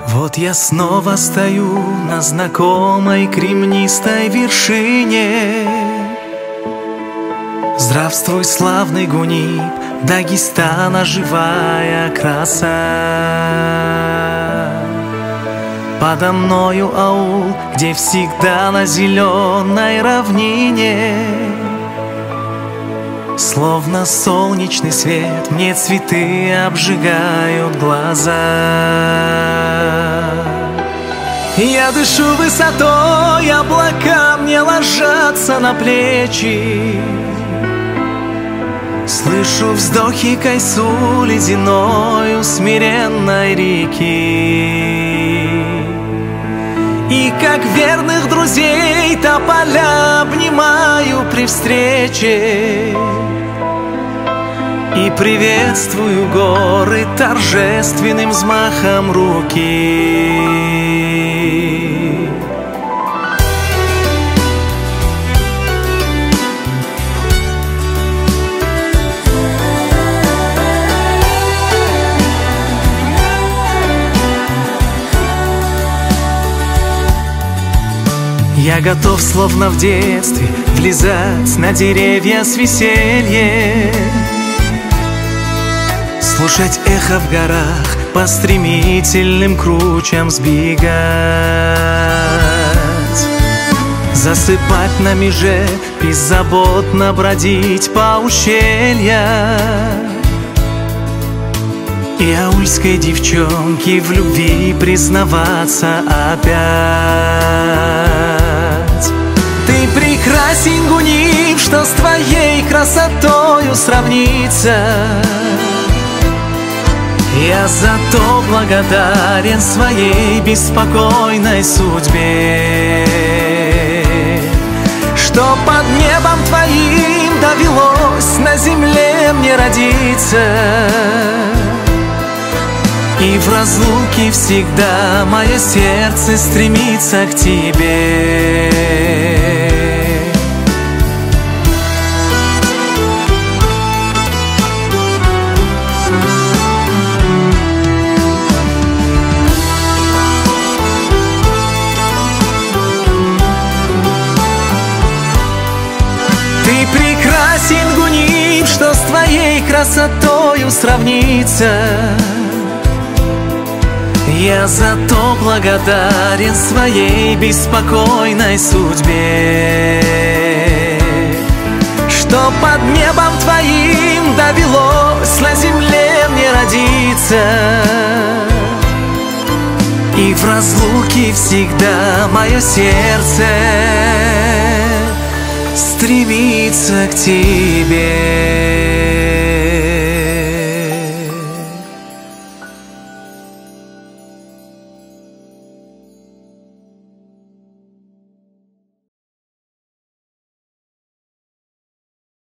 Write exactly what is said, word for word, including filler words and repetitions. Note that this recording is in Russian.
Вот я снова стою на знакомой кремнистой вершине. Здравствуй, славный Гунип, Дагестана живая краса. Подо мною аул, где всегда на зеленой равнине словно солнечный свет мне цветы обжигают глаза. Я дышу высотой, облака мне ложатся на плечи. Слышу вздохи Кайсу ледяною смиренной реки. И как верных друзей тополя обнимаю при встрече. И приветствую горы торжественным взмахом руки. Я готов, словно в детстве, влезать на деревья с весельем, слушать эхо в горах, по стремительным кручам сбегать, засыпать на меже, беззаботно бродить по ущельям и аульской девчонке в любви признаваться опять. Ты прекрасен, Гунип, что с твоей красотою сравнится. Я зато благодарен своей беспокойной судьбе, что под небом твоим довелось на земле мне родиться. И в разлуке всегда мое сердце стремится к тебе. Ты прекрасен, Гунип, что с твоей красотою сравнится. Я зато благодарен своей беспокойной судьбе, что под небом твоим довелось на земле мне родиться. И в разлуке всегда мое сердце стремится к тебе.